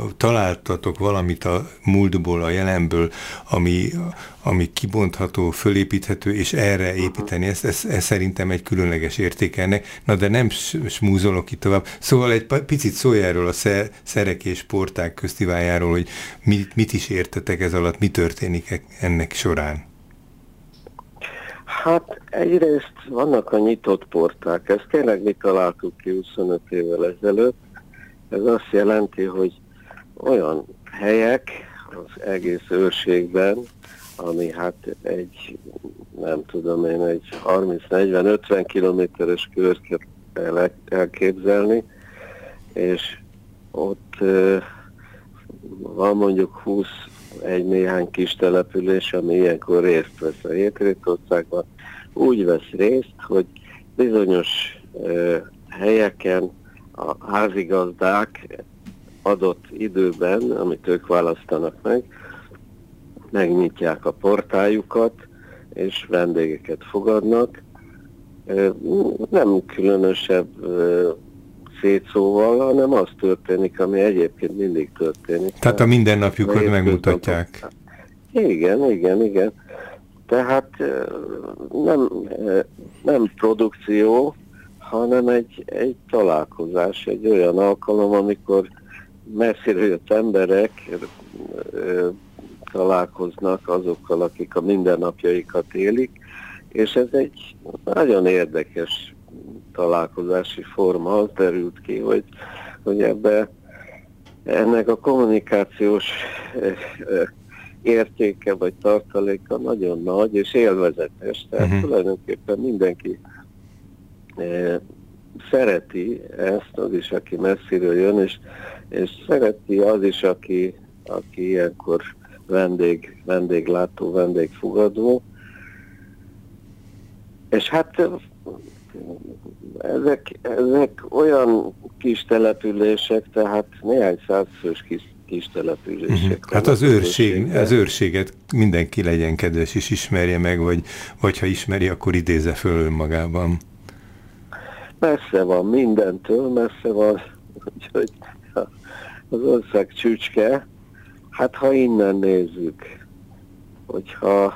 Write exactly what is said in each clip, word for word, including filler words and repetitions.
találtatok valamit a múltból, a jelenből, ami, ami kibontható, fölépíthető, és erre építeni. Ez, ez, ez szerintem egy különleges értéke ennek. Na de nem smúzolok itt tovább. Szóval egy picit szólj erről a szerek és porták köztiváljáról, hogy mit, mit is értetek ez alatt, mi történik ennek során. Hát egyrészt vannak a nyitott porták, ezt tényleg mi találtuk ki huszonöt évvel ezelőtt. Ez azt jelenti, hogy olyan helyek az egész őrségben, ami hát egy, nem tudom én, egy harminc-negyven-ötven kilométeres kört kell elképzelni, és ott uh, van mondjuk húsz egy néhány kis település, ami ilyenkor részt vesz a Hétrétországban, úgy vesz részt, hogy bizonyos uh, helyeken a házigazdák adott időben, amit ők választanak meg, megnyitják a portájukat, és vendégeket fogadnak. Nem különösebb szétszóval, hanem az történik, ami egyébként mindig történik. Tehát a mindennapjukat megmutatják. Igen, igen, igen. Tehát nem, nem produkció, hanem egy, egy találkozás, egy olyan alkalom, amikor messziről jött emberek ö, találkoznak azokkal, akik a mindennapjaikat élik, és ez egy nagyon érdekes találkozási forma. Az derült ki, hogy, hogy ebbe ennek a kommunikációs ö, ö, értéke vagy tartaléka nagyon nagy és élvezetes. Tehát uh-huh. tulajdonképpen mindenki ö, szereti ezt, az is, aki messziről jön, és, és szereti az is, aki, aki ilyenkor vendég, vendéglátó, vendégfogadó. És hát ezek, ezek olyan kis települések, tehát néhány százfős kis, kis települések. Uh-huh. Hát az őrség, az őrséget mindenki legyen kedves és ismerje meg, vagy, vagy ha ismeri, akkor idézze föl önmagában. Messze van mindentől, messze van, úgyhogy az ország csücske. Hát ha innen nézzük, hogyha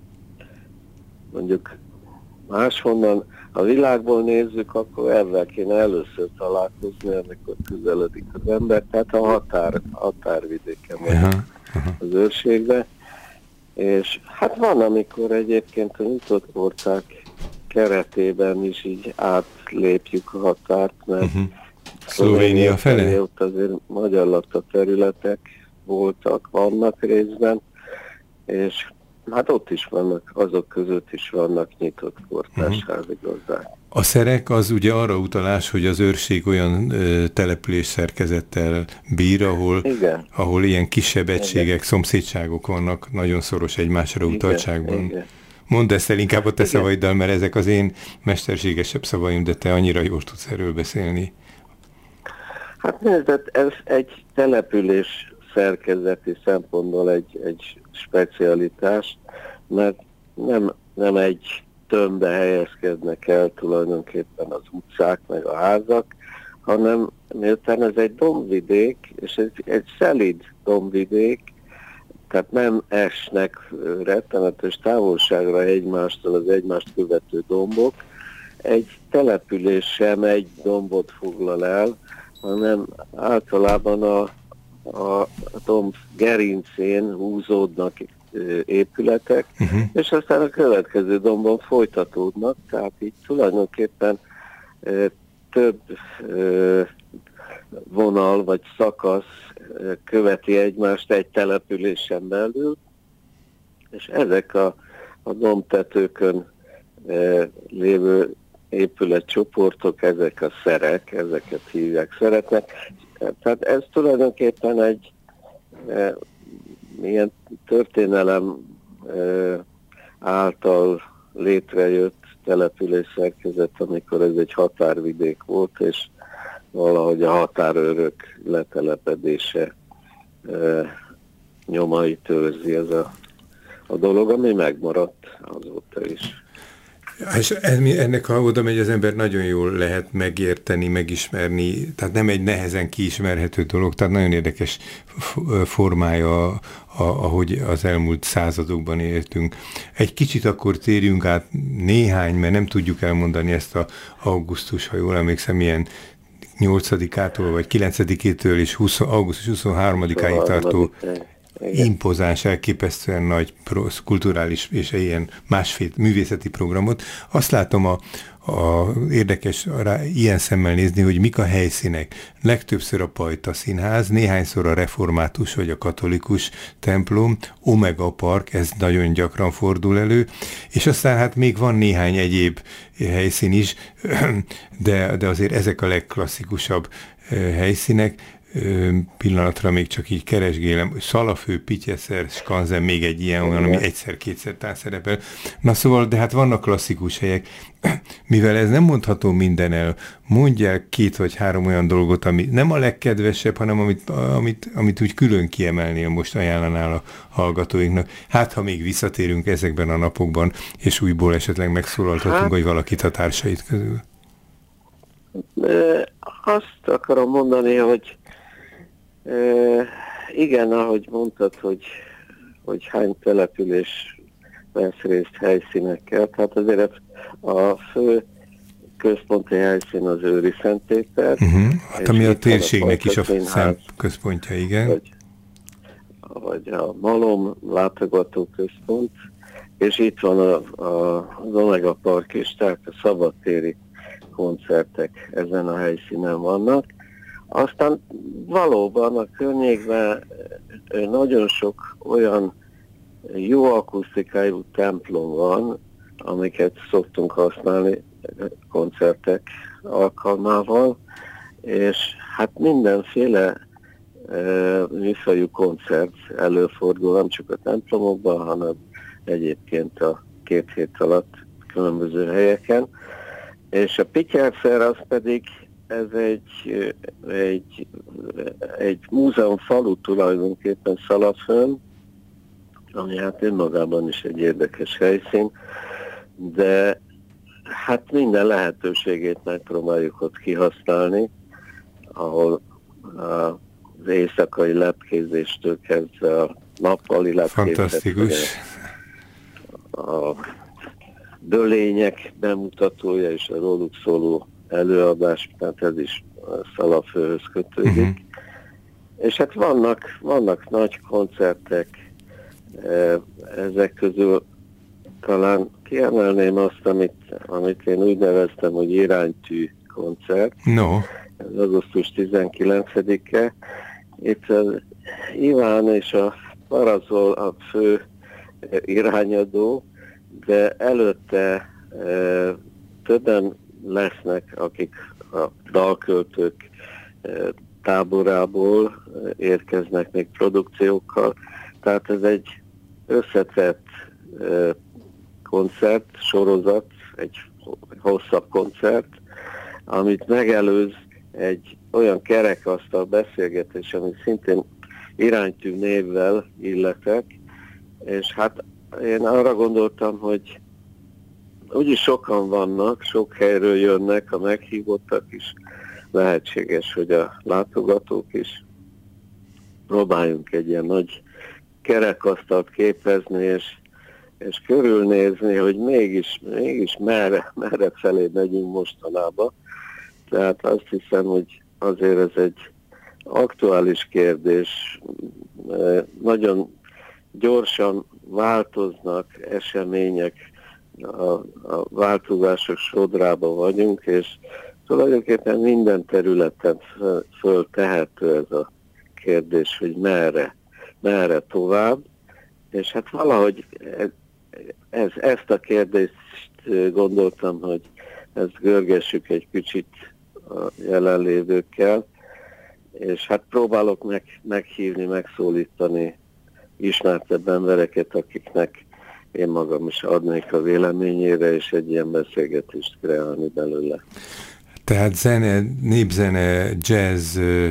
mondjuk máshonnan a világból nézzük, akkor ezzel kéne először találkozni, amikor közeledik az ember, tehát a határ, határvidéken van uh-huh, uh-huh. az őrségbe. És hát van, amikor egyébként a nyitott porták keretében is így átlépjük a határt, mert uh-huh. Szlovénia felé? Ott azért magyar lakta területek voltak, vannak részben, és hát ott is vannak, azok között is vannak nyitott portás uh-huh. házigazdák. A szerek az ugye arra utalás, hogy az őrség olyan ö, település szerkezettel bír, ahol, ahol ilyen kisebb egységek, igen. szomszédságok vannak, nagyon szoros egymásra utaltságban. Igen, igen. Mondd ezt el inkább a te igen. szavaiddal, mert ezek az én mesterségesebb szavaim, de te annyira jól tudsz erről beszélni. Hát nézd, ez egy település szerkezeti szempontból egy, egy specialitás, mert nem, nem egy tömbbe helyezkednek el tulajdonképpen az utcák meg a házak, hanem miután ez egy dombvidék, és ez egy szelíd dombvidék, tehát nem esnek rettenetes távolságra egymástól az egymást követő dombok, egy település sem egy dombot foglal el, hanem általában a, a domb gerincén húzódnak épületek, uh-huh. és aztán a következő dombon folytatódnak, tehát így tulajdonképpen e, több e, vonal vagy szakasz e, követi egymást egy településen belül, és ezek a, a dombtetőkön e, lévő épületcsoportok, ezek a szerek, ezeket hívják szeretnek. Tehát ez tulajdonképpen egy e, milyen történelem e, által létrejött település szerkezet, amikor ez egy határvidék volt, és valahogy a határőrök letelepedése e, nyomait őrzi ez a, a dolog, ami megmaradt azóta is. És ennek, ha oda megy az ember, nagyon jól lehet megérteni, megismerni, tehát nem egy nehezen kiismerhető dolog, tehát nagyon érdekes formája, ahogy az elmúlt századokban éltünk. Egy kicsit akkor térjünk át néhány, mert nem tudjuk elmondani ezt a augusztus, ha jól emlékszem, ilyen nyolcadikától vagy kilencedikétől és húsz, augusztus huszonharmadikáig tartó impozáns, elképesztően nagy kulturális és ilyen másfél művészeti programot. Azt látom, a, a érdekes rá, ilyen szemmel nézni, hogy mik a helyszínek. Legtöbbször a Pajta Színház, néhányszor a református vagy a katolikus templom, Omega Park, ez nagyon gyakran fordul elő, és aztán hát még van néhány egyéb helyszín is, de, de azért ezek a legklasszikusabb helyszínek. Pillanatra még csak így keresgélem, Szalafő, Pityeszer, Skanzen, még egy ilyen olyan, ami egyszer-kétszer tár szerepel. Na szóval, de hát vannak klasszikus helyek. Mivel ez nem mondható minden el, mondják két vagy három olyan dolgot, ami nem a legkedvesebb, hanem amit, amit, amit úgy külön kiemelnél, most ajánlanál a hallgatóinknak. Hát, ha még visszatérünk ezekben a napokban, és újból esetleg megszólaltatunk, hát, hogy valakit a társait közül. Azt akarom mondani, hogy E, igen, ahogy mondtad, hogy, hogy hány település vesz részt helyszínekkel, tehát azért a fő központi helyszín az Őri Szent Péter. Uh-huh. Hát ami a térségnek is a szent központja, igen. Vagy, vagy a Malom látogató központ, és itt van a, a, az Omega Park is, tehát a szabadtéri koncertek ezen a helyszínen vannak. Aztán valóban a környékben nagyon sok olyan jó akusztikájú templom van, amiket szoktunk használni koncertek alkalmával, és hát mindenféle e, műfajú koncert előfordul, nem csak a templomokban, hanem egyébként a két hét alatt különböző helyeken. És a Pityelszer az pedig ez egy, egy, egy múzeum falu tulajdonképpen Szalafön, ami hát önmagában is egy érdekes helyszín, de hát minden lehetőségét megpróbáljuk ott kihasználni, ahol az éjszakai lepkézéstől kezdve a nappali lepkézést. Fantasztikus. A dölények bemutatója és a róluk szóló előadás, tehát ez is Szalafőhöz kötődik. Uh-huh. És hát vannak, vannak nagy koncertek, ezek közül talán kiemelném azt, amit, amit én úgy neveztem, hogy iránytű koncert. No. Ez augusztus tizenkilencedike. Itt az Iván és a Parazol a fő irányadó, de előtte e, többen lesznek, akik a dalköltők e, táborából érkeznek még produkciókkal. Tehát ez egy összetett e, koncert, sorozat, egy hosszabb koncert, amit megelőz egy olyan kerekasztal beszélgetés, ami szintén iránytű névvel illetek, és hát én arra gondoltam, hogy úgyis sokan vannak, sok helyről jönnek, a meghívottak is, lehetséges, hogy a látogatók is. Próbáljunk egy ilyen nagy kerekasztalt képezni, és, és körülnézni, hogy mégis, mégis merre, merre felé megyünk mostanában. Tehát azt hiszem, hogy azért ez egy aktuális kérdés. Nagyon gyorsan változnak események, a, a változások sodrába vagyunk, és tulajdonképpen minden területen föltehető ez a kérdés, hogy merre, merre tovább. És hát valahogy ez, ezt a kérdést gondoltam, hogy ezt görgessük egy kicsit a jelenlévőkkel, és hát próbálok meg, meghívni, megszólítani ismertebb embereket, akiknek én magam is adnék a véleményére, és egy ilyen beszélgetést kreálni belőle. Tehát zene, népzene, jazz,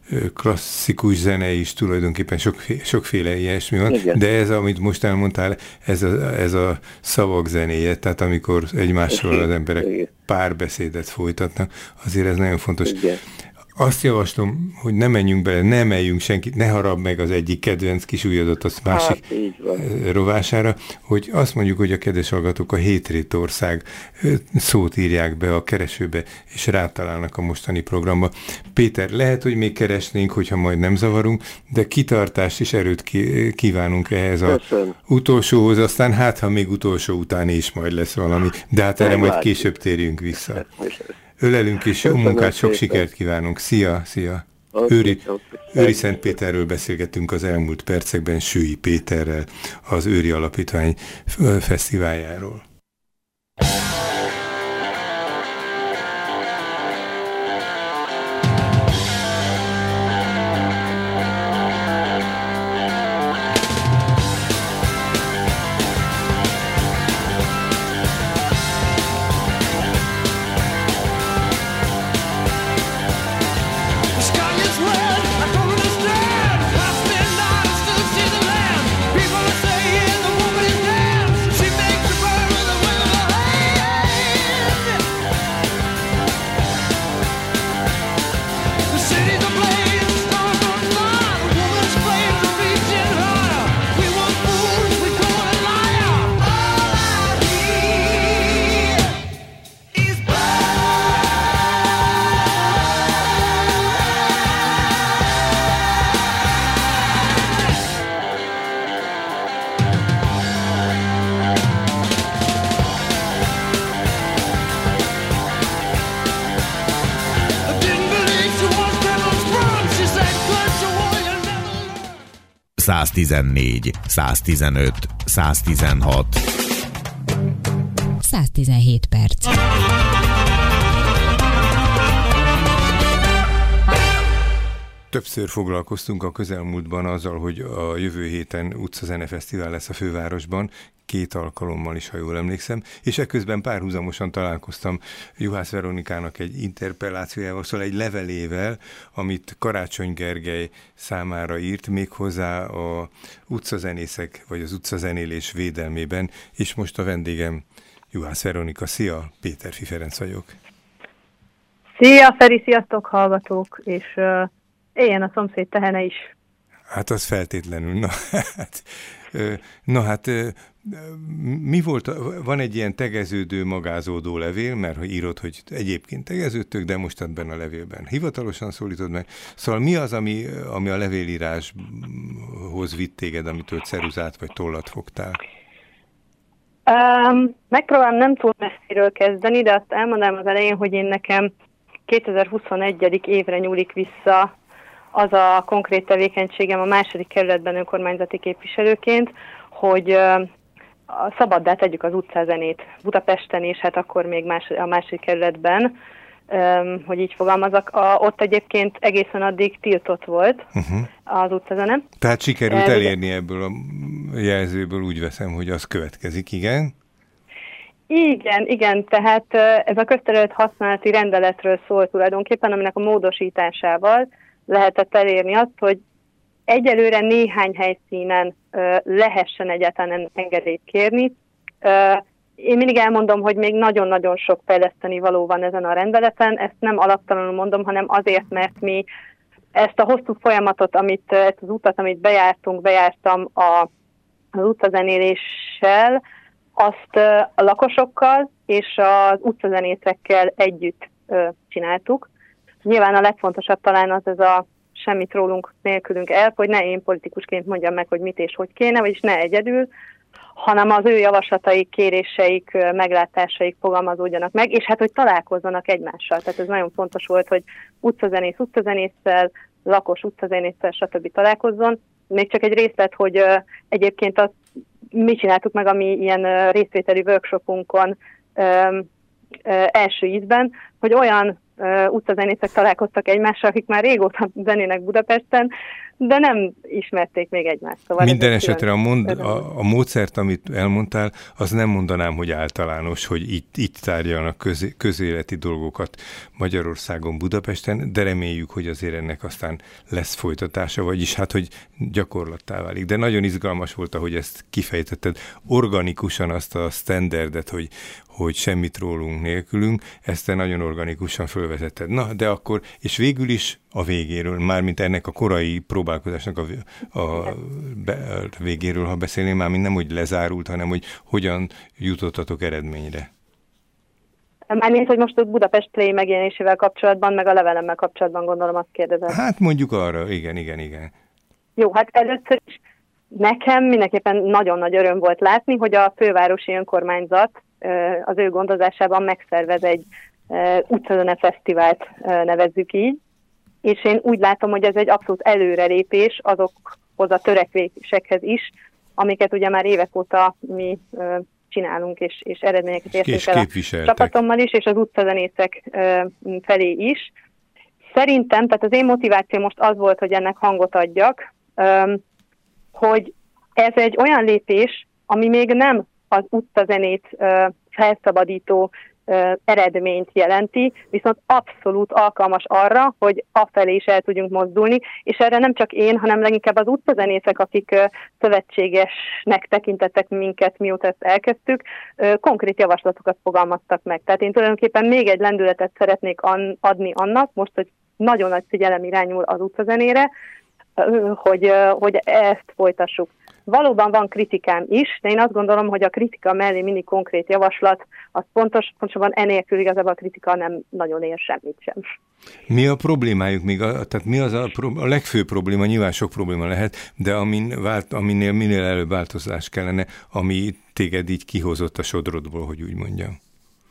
klasszikus zene is tulajdonképpen sokféle, sokféle ilyesmi van, igen. De ez, amit most elmondtál, ez a, ez a szavak zenéje, tehát amikor egymással az emberek igen. párbeszédet folytatnak, azért ez nagyon fontos. Igen. Azt javaslom, hogy ne menjünk bele, ne emeljünk senkit, ne harab meg az egyik kedvenc kis ujjadat az másik hát, rovására, hogy azt mondjuk, hogy a kedves hallgatók a Hétrétország szót írják be a keresőbe, és rátalálnak a mostani programba. Péter, lehet, hogy még keresnénk, hogyha majd nem zavarunk, de kitartást és erőt kívánunk ehhez az utolsóhoz, aztán hát, ha még utolsó után is majd lesz valami, de hát erre majd később térjünk vissza. Ölelünk és jó munkát, sok sikert kívánunk. Szia, szia. Őri, Őri Szentpéterről beszélgettünk az elmúlt percekben Sői Péterrel, az Őri Alapítvány fesztiváljáról. száztizennégy, száztizenöt, száztizenhat. száztizenhét perc. Többször foglalkoztunk a közelmúltban azzal, hogy a jövő héten utcazene fesztivál lesz a fővárosban, két alkalommal is, ha jól emlékszem, és ekközben párhuzamosan találkoztam Juhász Veronikának egy interpellációjával, szóval egy levelével, amit Karácsony Gergely számára írt, méghozzá a utcazenészek, vagy az utcazenélés védelmében, és most a vendégem Juhász Veronika. Szia, Péterfi Ferenc vagyok. Szia, Feri, sziasztok, hallgatók, és uh, éljen a szomszéd tehene is. Hát az feltétlenül. Na hát, na hát mi volt, van egy ilyen tegeződő, magázódó levél, mert ha írod, hogy egyébként tegeződtök, de most ebben a levélben hivatalosan szólítod meg. Szóval mi az, ami, ami a levélíráshoz vitt téged, amitől ceruzát vagy tollat fogtál? Um, megpróbálom nem túl messziről kezdeni, de azt elmondanám az elején, hogy én nekem kétezer-huszonegy. évre nyúlik vissza az a konkrét tevékenységem a második kerületben önkormányzati képviselőként, hogy uh, szabaddá tegyük az utcazenét Budapesten, és hát akkor még más, a második kerületben, um, hogy így fogalmazok. A, ott egyébként egészen addig tiltott volt uh-huh. az utcazene. Tehát sikerült uh, elérni ebből a jelzőből, úgy veszem, hogy az következik, igen? Igen, igen, tehát uh, ez a közterület használati rendeletről szól tulajdonképpen, aminek a módosításával lehetett elérni azt, hogy egyelőre néhány helyszínen uh, lehessen egyáltalán engedélyt kérni. Uh, én mindig elmondom, hogy még nagyon-nagyon sok fejleszteni való van ezen a rendeleten. Ezt nem alaptalanul mondom, hanem azért, mert mi ezt a hosszú folyamatot, amit, ezt az utat, amit bejártunk, bejártam a, az utcazenéléssel, azt uh, a lakosokkal és az utcazenészekkel együtt uh, csináltuk. Nyilván a legfontosabb talán az ez a semmit rólunk nélkülünk el, hogy ne én politikusként mondjam meg, hogy mit és hogy kéne, vagyis ne egyedül, hanem az ő javaslataik, kéréseik, meglátásaik fogalmazódjanak meg, és hát, hogy találkozzanak egymással. Tehát ez nagyon fontos volt, hogy utcazenész utcazenésszel, lakos utcazenésszel, stb. Találkozzon. Még csak egy részlet, hogy uh, egyébként azt mi csináltuk meg a mi ilyen uh, részvételi workshopunkon um, uh, első ízben, hogy olyan uh, utcazenészek találkoztak egymással, akik már régóta zenének Budapesten, de nem ismerték még egymást. Szóval minden esetre a, mond, a, a módszert, amit elmondtál, az nem mondanám, hogy általános, hogy itt, itt tárgyalnak közé, közéleti dolgokat Magyarországon, Budapesten, de reméljük, hogy azért ennek aztán lesz folytatása, vagyis hát, hogy gyakorlattá válik. De nagyon izgalmas volt, ahogy ezt kifejtetted, organikusan azt a standardet, hogy, hogy semmit rólunk nélkülünk, ezt te nagyon organikusan fölvezetted. Na, de akkor, és végül is a végéről, mármint ennek a korai próbálkozásnak a, a, be, a végéről, ha beszélnél, már mint nem, hogy lezárult, hanem, hogy hogyan jutottatok eredményre. Mármint, hogy most a Budapest Play megjelenésével kapcsolatban, meg a levelemmel kapcsolatban gondolom azt kérdezett. Hát mondjuk arra, igen, igen, igen. Jó, hát először is nekem mindenképpen nagyon nagy öröm volt látni, hogy a fővárosi önkormányzat az ő gondozásában megszervez egy utcazene fesztivált, nevezzük így, és én úgy látom, hogy ez egy abszolút előrelépés azokhoz a törekvésekhez is, amiket ugye már évek óta mi csinálunk, és, és eredményeket értünk el a csapatommal is, és az utcazenészek felé is. Szerintem, tehát az én motiváció most az volt, hogy ennek hangot adjak, hogy ez egy olyan lépés, ami még nem az utcazenét felszabadító eredményt jelenti, viszont abszolút alkalmas arra, hogy afelé is el tudjunk mozdulni, és erre nem csak én, hanem leginkább az utcazenészek, akik szövetségesnek tekintettek minket, mióta ezt elkezdtük, konkrét javaslatokat fogalmaztak meg. Tehát én tulajdonképpen még egy lendületet szeretnék adni annak, most, hogy nagyon nagy figyelem irányul az utcazenére, hogy, hogy ezt folytassuk. Valóban van kritikám is, de én azt gondolom, hogy a kritika mellé mindig konkrét javaslat, az pontos, pontosabban enélkül igazából a kritika nem nagyon ér semmit sem. Mi a problémájuk még? A, tehát mi az a, a legfőbb probléma? Nyilván sok probléma lehet, de amin vált, aminél minél előbb változás kellene, ami téged így kihozott a sodrodból, hogy úgy mondjam.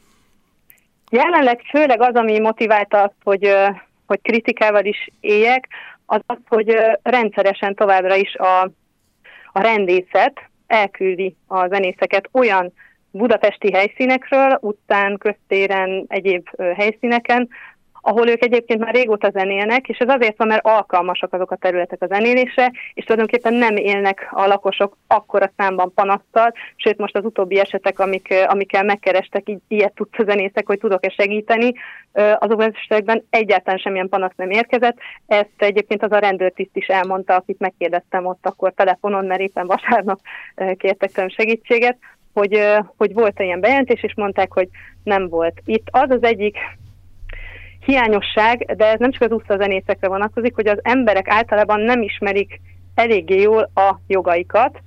Jelenleg főleg az, ami motiválta azt, hogy, hogy kritikával is éljek, az az, hogy rendszeresen továbbra is a A rendészet elküldi a zenészeket olyan budapesti helyszínekről, utcán, köztéren, egyéb helyszíneken, ahol ők egyébként már régóta zenélnek, és ez azért van, mert alkalmasak azok a területek a zenélésre, és tulajdonképpen nem élnek a lakosok akkora számban panasztal, sőt most az utóbbi esetek, amik, amikkel megkerestek, így, ilyet tudsz a zenészek, hogy tudok-e segíteni, azokban az esetekben egyáltalán semmilyen panasz nem érkezett. Ezt egyébként az a rendőrtiszt is elmondta, akit megkérdeztem ott akkor telefonon, mert éppen vasárnap kértek tőlem segítséget, hogy, hogy volt ilyen bejelentés, és mondták, hogy nem volt. Itt az az egyik hiányosság, de ez nem csak az utcazenészekre vonatkozik, hogy az emberek általában nem ismerik eléggé jól a jogaikat.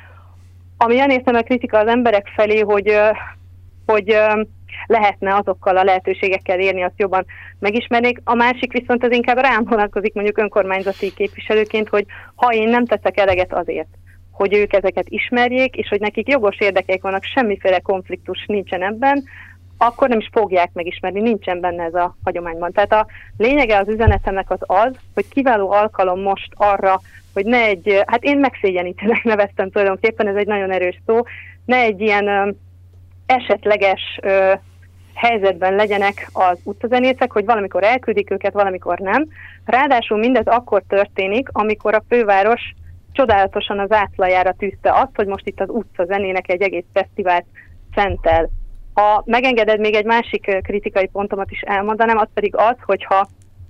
Ami olyan értelme kritika az emberek felé, hogy, hogy lehetne azokkal a lehetőségekkel érni, azt jobban megismernék. A másik viszont az inkább rám vonatkozik mondjuk önkormányzati képviselőként, hogy ha én nem teszek eleget azért, hogy ők ezeket ismerjék, és hogy nekik jogos érdekeik vannak, semmiféle konfliktus nincsen ebben, akkor nem is fogják megismerni, nincsen benne ez a hagyományban. Tehát a lényege az üzenetemnek az az, hogy kiváló alkalom most arra, hogy ne egy, hát én megszégyenítőnek neveztem tulajdonképpen, ez egy nagyon erős szó, ne egy ilyen ö, esetleges ö, helyzetben legyenek az utcazenészek, hogy valamikor elküldik őket, valamikor nem. Ráadásul mindez akkor történik, amikor a főváros csodálatosan az átlajára tűzte azt, hogy most itt az utcazenének egy egész fesztivált szentel. Ha megengeded, még egy másik kritikai pontomat is elmondanám, az pedig az, hogyha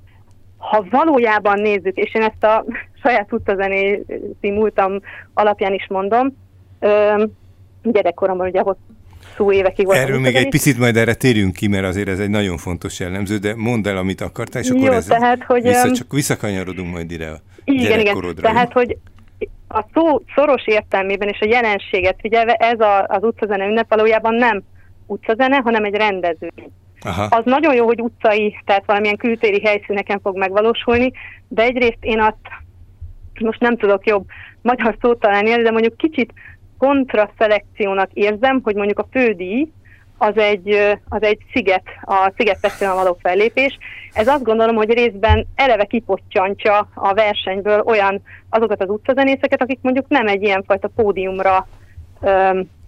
ha valójában nézzük, és én ezt a saját utcazenészi múltam alapján is mondom, gyerekkoromban ugye hosszú évekig voltam. Erről még egy picit majd erre térjünk ki, mert azért ez egy nagyon fontos jellemző, de mondd el, amit akartál, és Jó, akkor ez tehát, hogy, vissza, csak visszakanyarodunk majd ide a igen, igen. Tehát, hogy a szó szoros értelmében és a jelenséget figyelve ez a, az utcazene ünnep valójában nem utcazene, hanem egy rendezvény. Aha. Az nagyon jó, hogy utcai, tehát valamilyen kültéri helyszíneken fog megvalósulni, de egyrészt én azt most nem tudok jobb magyar szót találni, de mondjuk kicsit kontraszelekciónak érzem, hogy mondjuk a fődíj az egy, az egy sziget, a Szigetfesztiválon való fellépés. Ez azt gondolom, hogy részben eleve kipottyantja a versenyből olyan azokat az utcazenészeket, akik mondjuk nem egy ilyenfajta pódiumra öm,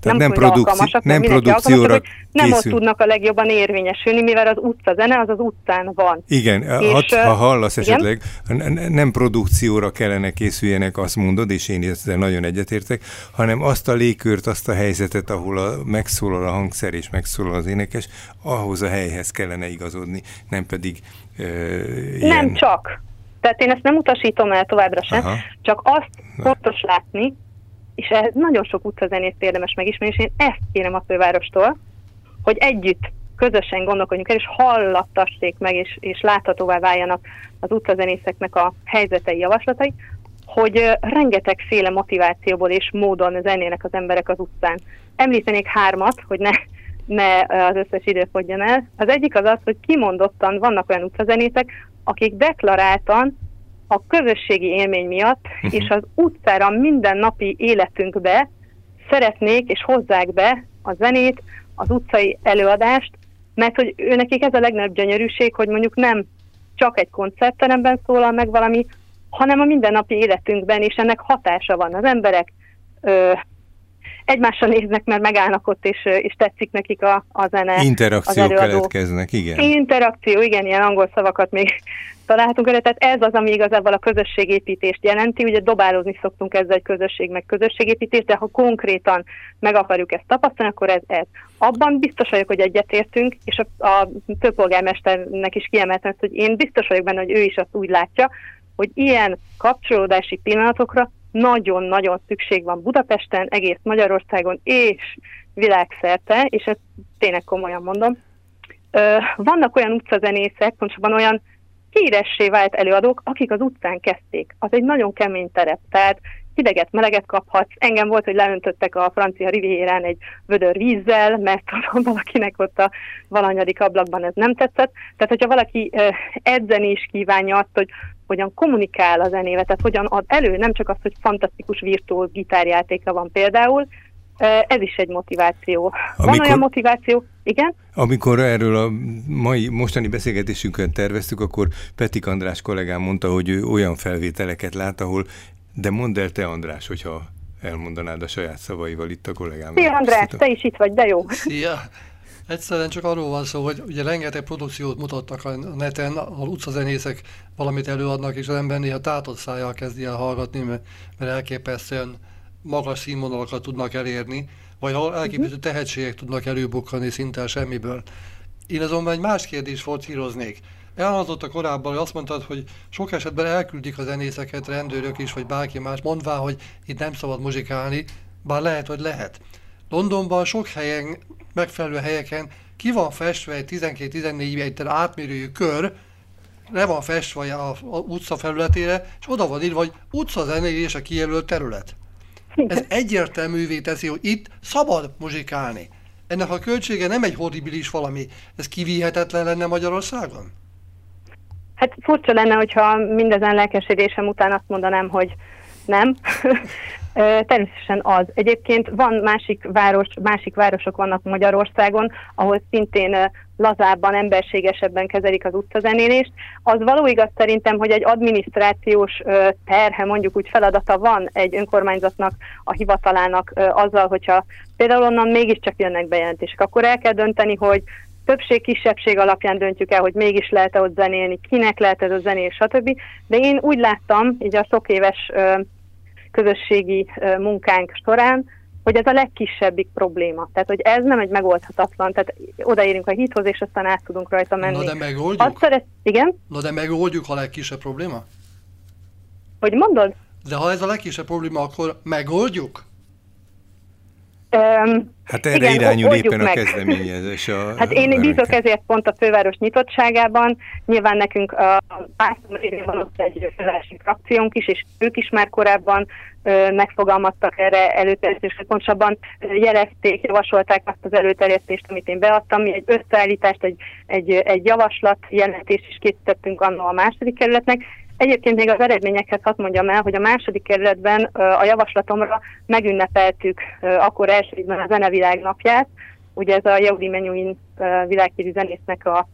Tehát nem, nem, produkci- nem produkcióra nem ott tudnak a legjobban érvényesülni, mivel az utcazene az az utcán van. Igen, és, ha, ha hallasz igen? esetleg, nem produkcióra kellene készüljenek, azt mondod, és én ezzel nagyon egyetértek, hanem azt a légkört, azt a helyzetet, ahol a, megszólal a hangszer és megszólal az énekes, ahhoz a helyhez kellene igazodni, nem pedig e, ilyen... Nem csak. Tehát én ezt nem utasítom el továbbra sem, Aha. csak azt Na. fontos látni, és ehhez nagyon sok utcazenét érdemes megismerni, és én ezt kérem a fővárostól, hogy együtt, közösen gondolkodjunk el, és hallattassék meg, és, és láthatóvá váljanak az utcazenészeknek a helyzetei, javaslatai, hogy rengetegféle motivációból és módon zenélnek az emberek az utcán. Említenék hármat, hogy ne, ne az összes idő fogjon el. Az egyik az az, hogy kimondottan vannak olyan utcazenészek, akik deklaráltan a közösségi élmény miatt uh-huh. és az utcára mindennapi életünkbe szeretnék és hozzák be a zenét, az utcai előadást, mert hogy őnekik ez a legnagyobb gyönyörűség, hogy mondjuk nem csak egy koncertteremben szólal meg valami, hanem a mindennapi életünkben, és ennek hatása van. Az emberek ö, egymással néznek, mert megállnak ott, és, és tetszik nekik a, a zene. Interakciók keletkeznek, igen. Interakció, igen, ilyen angol szavakat még találhatunk erre, tehát ez az, ami igazából a közösségépítést jelenti. Ugye dobálózni szoktunk ezzel, egy közösség meg közösségépítés, de ha konkrétan meg akarjuk ezt tapasztalni, akkor ez ez. Abban biztos vagyok, hogy egyetértünk, és a, a főpolgármesternek is kiemeltem, hogy én biztos vagyok benne, hogy ő is azt úgy látja, hogy ilyen kapcsolódási pillanatokra nagyon-nagyon szükség van Budapesten, egész Magyarországon és világszerte, és ezt tényleg komolyan mondom. Vannak olyan utcazenészek, pontosabban olyan híressé vált előadók, akik az utcán kezdték. Az egy nagyon kemény terep, tehát hideget, meleget kaphatsz. Engem volt, hogy leöntöttek a francia rivierán egy vödör vízzel, mert valakinek ott a valanyadik ablakban ez nem tetszett. Tehát, hogyha valaki edzeni is kívánja azt, hogy hogyan kommunikál a zenével, tehát hogyan ad elő, nem csak az, hogy fantasztikus virtuóz gitárjátéka van például, ez is egy motiváció. Amikor, van olyan motiváció, igen? Amikor erről a mai, mostani beszélgetésünkön terveztük, akkor Petik András kollégám mondta, hogy ő olyan felvételeket lát, ahol, de mondd el te, András, hogyha elmondanád a saját szavaival itt a kollégám. Szia, András, te is itt vagy, de jó. Szia! Egyszerűen csak arról van szó, hogy ugye rengeteg produkciót mutatnak a neten, ahol utcazenészek valamit előadnak, és az ember néha tátott szájjal kezdi el hallgatni, mert, mert elképesztően magas színvonalakat tudnak elérni, vagy ahol elképesztő tehetségek tudnak előbukkani szinte semmiből. Én azonban egy más kérdést forcíroznék. Elhangzott a korábban, hogy azt mondtad, hogy sok esetben elküldik a zenészeket, rendőrök is, vagy bárki más, mondván, hogy itt nem szabad muzsikálni, bár lehet, hogy lehet. Londonban sok helyen, megfelelő helyeken ki van festve egy tizenkét-tizennégy méter átmérőjű kör, le van festve a, a utca felületére, és oda van írva, hogy utcazenélés a kijelölt terület. Ez egyértelművé teszi, hogy itt szabad muzsikálni. Ennek a költsége nem egy horribilis valami. Ez kivihetetlen lenne Magyarországon? Hát furcsa lenne, hogyha mindezen lelkesedésem után azt mondanám, hogy nem. Természetesen az. Egyébként van másik város, másik városok vannak Magyarországon, ahol szintén lazábban, emberségesebben kezelik az utcazenélést. Az való igaz szerintem, hogy egy adminisztrációs terhe, mondjuk úgy feladata van egy önkormányzatnak, a hivatalának azzal, hogyha például onnan mégiscsak jönnek bejelentések, akkor el kell dönteni, hogy többség-kisebbség alapján döntjük el, hogy mégis lehet-e ott zenélni, kinek lehet ez a zenés, stb. De én úgy láttam, így a sok éves közösségi munkánk során, hogy ez a legkisebbik probléma. Tehát, hogy ez nem egy megoldhatatlan, tehát odaérünk a hithoz, és aztán át tudunk rajta menni. Na de megoldjuk? Szeret... Igen? Na de megoldjuk a legkisebb probléma? Hogy mondod? De ha ez a legkisebb probléma, akkor megoldjuk? Um, hát erre igen, irányul éppen a kezdeményezés. A, hát én bízok ezért pont a főváros nyitottságában. Nyilván nekünk a Pásztorban van ott egy fővárosi frakciónk is, és ők is már korábban ö, megfogalmaztak erre előterjesztést, pontosabban jelezték, javasolták azt az előterjesztést, amit én beadtam. Mi egy összeállítást, egy, egy, egy javaslat jelentést is készítettünk annól a második kerületnek. Egyébként még az eredményekhez hadd mondjam el, hogy a második kerületben a javaslatomra megünnepeltük akkor elsőben a Zenevilág napját. Ugye ez a Yehudi Menuhin világhírű zenésznek a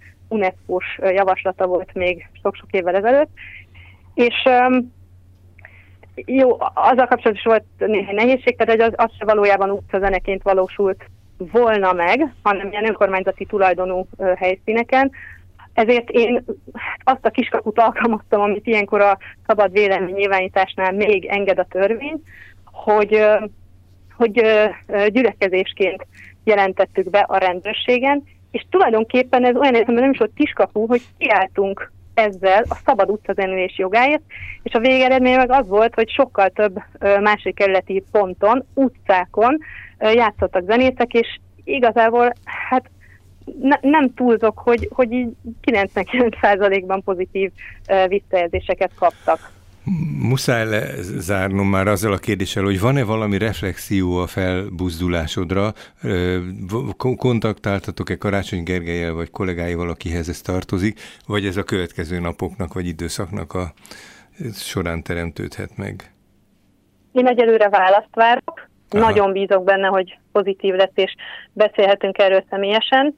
UNESCO-s javaslata volt még sok-sok évvel ezelőtt. És jó, azzal kapcsolatban is volt néhány nehézség, tehát hogy az, az se valójában utcazeneként valósult volna meg, hanem ilyen önkormányzati tulajdonú ö, helyszíneken. Ezért én azt a kiskaput alkalmaztam, amit ilyenkor a szabad véleménynyilvánításnál még enged a törvény, hogy, ö, hogy ö, gyülekezésként jelentettük be a rendőrségen, és tulajdonképpen ez olyan értelemben nem is volt kiskapu, hogy kiálltunk ezzel a szabad utcazenélés jogáért, és a végeredmény meg az volt, hogy sokkal több ö, másik kerületi ponton, utcákon ö, játszottak zenészek, és igazából hát ne, nem túlzok, hogy, hogy így kilencvenkilenc százalékban pozitív ö, visszajelzéseket kaptak. Muszáj lezárnom már azzal a kérdéssel, hogy van-e valami reflexió a felbuzdulásodra? Kontaktáltatok-e Karácsony Gergellyel vagy kollégáival, akihez ez tartozik, vagy ez a következő napoknak vagy időszaknak a során teremtődhet meg? Én egyelőre választ várok. Aha. Nagyon bízok benne, hogy pozitív lesz, és beszélhetünk erről személyesen.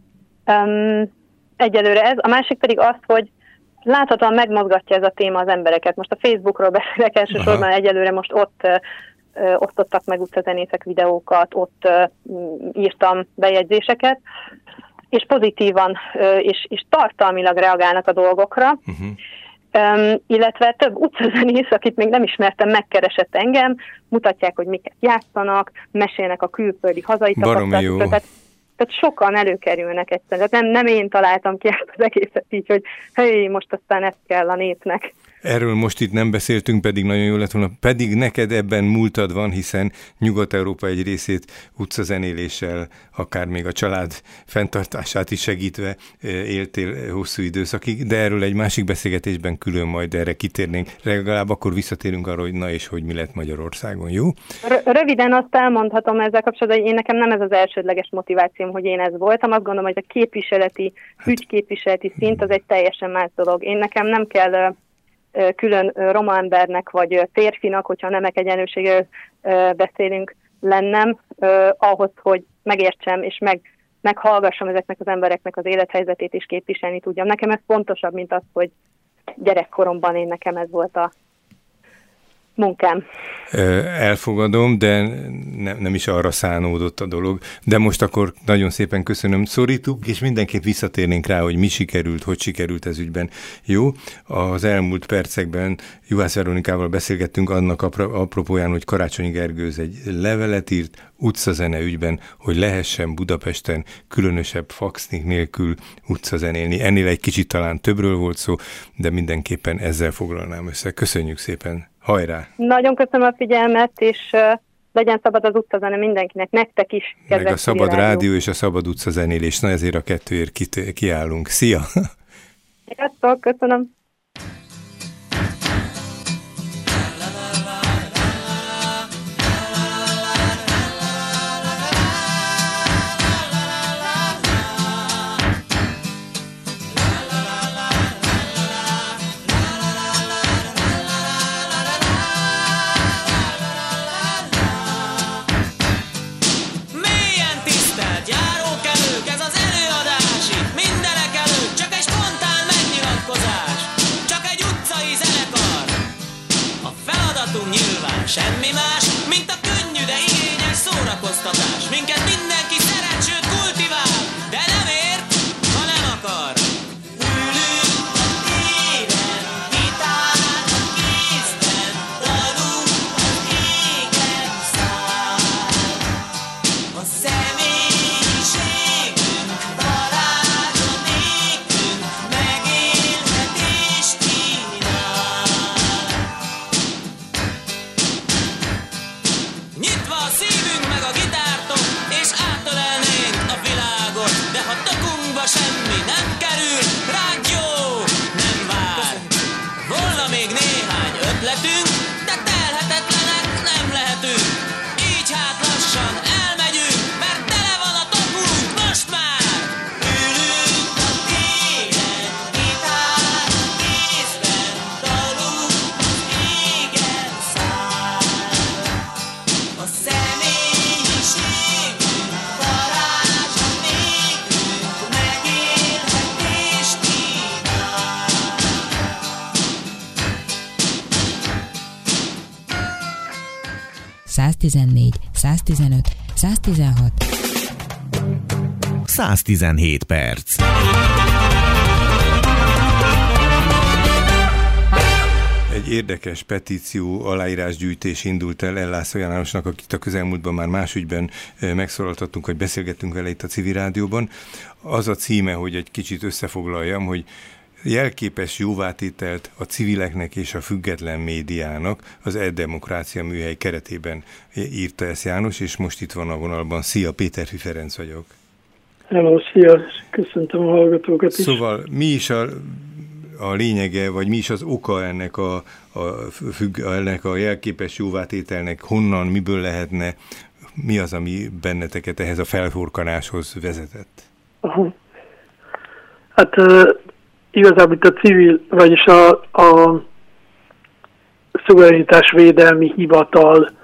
Um, egyelőre ez. A másik pedig az, hogy láthatóan megmozgatja ez a téma az embereket. Most a Facebookról beszélek elsősorban, Aha. egyelőre most ott ö, ö, osztottak meg utcazenészek videókat, ott ö, írtam bejegyzéseket, és pozitívan ö, és, és tartalmilag reagálnak a dolgokra. Uh-huh. Um, illetve több utcazenész, akit még nem ismertem, megkeresett engem, mutatják, hogy miket játszanak, mesélnek a külföldi hazai tapasztalatokról. Tehát, tehát sokan előkerülnek egyszerűen. Nem, nem én találtam ki ezt az egészet így, hogy hé, most aztán ezt kell a népnek. Erről most itt nem beszéltünk, pedig nagyon jó lett volna. Pedig neked ebben múltad van, hiszen Nyugat-Európa egy részét utcazenéléssel, akár még a család fenntartását is segítve éltél hosszú időszakig, de erről egy másik beszélgetésben külön majd erre kitérnénk. Legalább akkor visszatérünk arra, hogy na és hogy mi lett Magyarországon, jó? Röviden azt elmondhatom ezzel kapcsolatban, hogy én nekem nem ez az elsődleges motivációm, hogy én ez voltam. Azt gondolom, hogy a képviseleti, hát, ügyképviseleti szint az egy teljesen más dolog. Én nekem nem kell külön roma embernek vagy férfinak, hogyha nemek egyenlőségről beszélünk, lennem, ahhoz, hogy megértsem és meg, meghallgassam ezeknek az embereknek az élethelyzetét és képviselni tudjam. Nekem ez fontosabb, mint az, hogy gyerekkoromban én nekem ez volt a munkám. Elfogadom, de ne, nem is arra szánódott a dolog. De most akkor nagyon szépen köszönöm. Szorítuk, és mindenképp visszatérnénk rá, hogy mi sikerült, hogy sikerült ez ügyben. Jó, az elmúlt percekben Juhász Veronikával beszélgettünk annak apropóján, hogy Karácsony Gergő egy levelet írt utcazene ügyben, hogy lehessen Budapesten különösebb faxnik nélkül utcazenélni. Ennél egy kicsit talán többről volt szó, de mindenképpen ezzel foglalnám össze. Köszönjük szépen! Hajrá! Nagyon köszönöm a figyelmet, és uh, legyen szabad az utcazene mindenkinek, nektek is. Meg a szabad rádió. rádió és a szabad utcazenélés. Na ezért a kettőért ki- kiállunk. Szia! Sziasztok, köszönöm! Semmi más, mint a könnyű, de igényes szórakoztatás. Minket mindenki szeret, sőt kultivál, de nem ért, ha nem akar. Ülünk a téren, gitár a kézben, dalunk az égen száll. A személyiségünk, varázsa nékünk, megélhetést kínál. száztizennégy, száztizenöt, száztizenhat. száztizenhét perc. Egy érdekes petíció, aláírásgyűjtés indult el Ellászló Jánosnak, akit a közelmúltban már más ügyben megszólaltattunk, hogy beszélgettünk vele itt a Civil Rádióban. Az a címe, hogy egy kicsit összefoglaljam, hogy jelképes jóvátételt a civileknek és a független médiának az E-demokrácia műhely keretében írta ezt János, és most itt van a vonalban. Szia, Péterfi Ferenc vagyok. Hello, szia, köszöntöm a hallgatókat is. Szóval mi is a, a lényege, vagy mi is az oka ennek a, a, függ, ennek a jelképes jóvátételnek, honnan, miből lehetne, mi az, ami benneteket ehhez a felhorkanáshoz vezetett? Aha. Hát uh, igazából itt a civil, vagyis a, a szuverenitásvédelmi hivatal